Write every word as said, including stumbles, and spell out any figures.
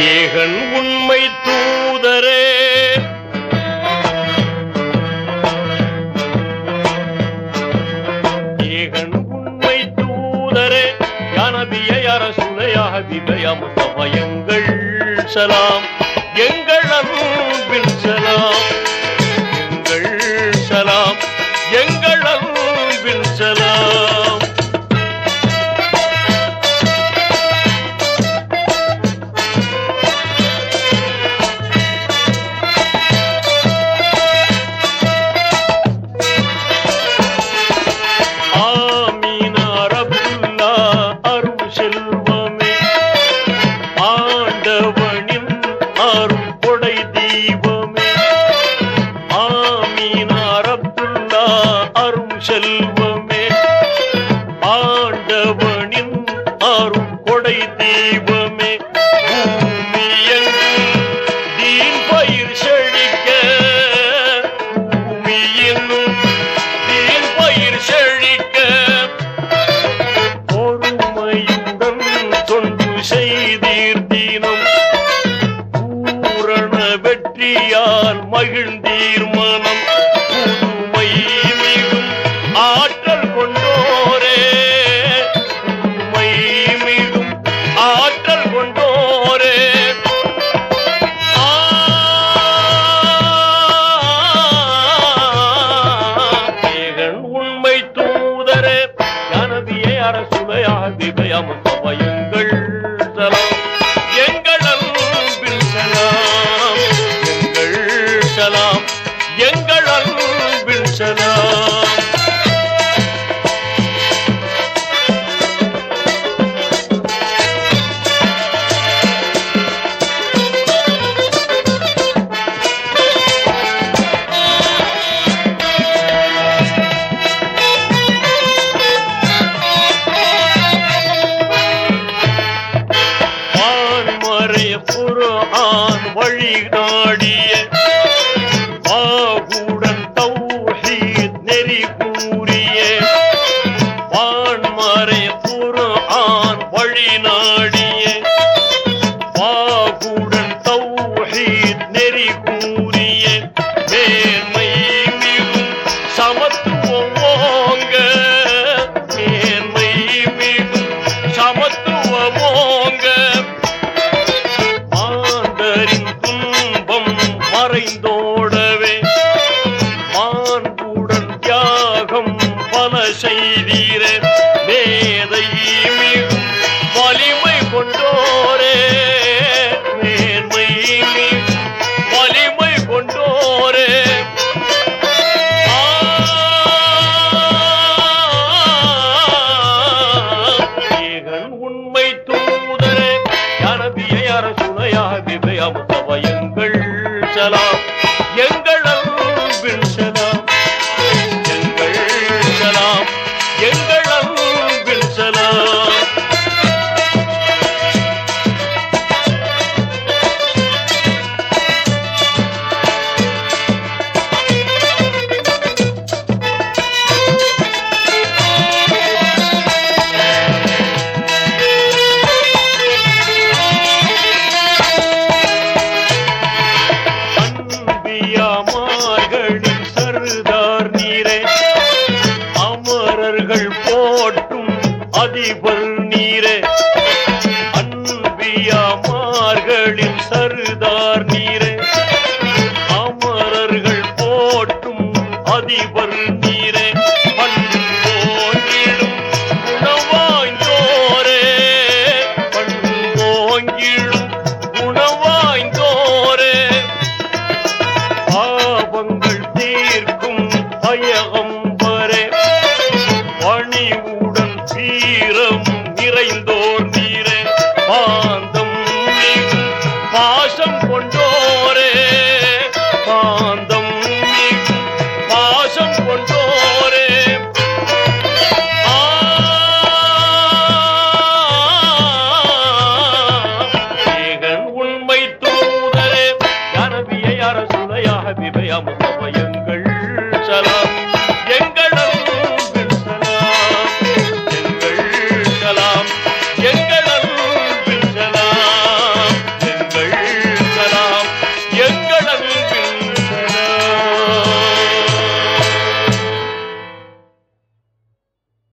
ஏகன் உண்மை தூதரே ஏகன் உண்மை தூதரே யா நபியே யா ரசூலே யா ஹபீபே யா முஸ்தஃபா எங்கள் சலாம் எங்கள் அன்பின் சலாம் எங்கள் சலாம் எங்கள் அன்பின் சலாம். செல்வமே ஆண்டவனின் அரும் கொடை தீபமே பூமியெங்கும் தீன் பயிர் செழிக்க பூமியெங்கும் தீன் பயிர் செழிக்க பொறுமையுடன் தொண்டு செய்தீர் தினம் பூரண வெற்றியால் மகிழ்ந்தீர் மனம் ஆற்றல் கொண்டோரே உண்மை மீதும் ஆற்றல் கொண்டோரே ஏகன் உண்மை தூதரே யா நபியே யா ரசூலே யா ஹபீபே யா முஸ்தஃபா எங்கள் சலாம் எங்கள் அன்பின் சலாம் எங்கள் சலாம் எங்கள் அன்பின் சலாம். குர்ஆன் வழி நாடிய பாகுடன் தௌஹீத் நெறி கூறிய வான்மறை குர்ஆன் வழி நாடிய பாகுடன் தௌஹீத் நெறி கூறிய மேன்மை மிகும் சமத்துவம் ஓங்க மேன்மை மிகும் சமத்துவம் ஓங்க மறைந்தோடவே மாண்புடன் தியாகம் பல செய்தீர மேதை மிகும் வலிமை கொண்டோரே மேன்மை மிகும் வலிமை கொண்டோரே ஏகன் உண்மை தூதரே யா நபியே யா ரசூலே யா ஹபீபே யா முஸ்தஃபா எங்கள் சலாம் எங்கள் அன்பின் சலாம் எங்கள் சலாம் எங்கள் அன்பின் சலாம். அமரர்கள் போற்றும் அதிபர் நீரே அன்பியாமார்களின் சர்தார் நீரே அமரர்கள் போற்றும் அதிபர் நீரே பண்போங்கிடும் குணவாய்ந்தோரே பண்போங்கிடும் குணவா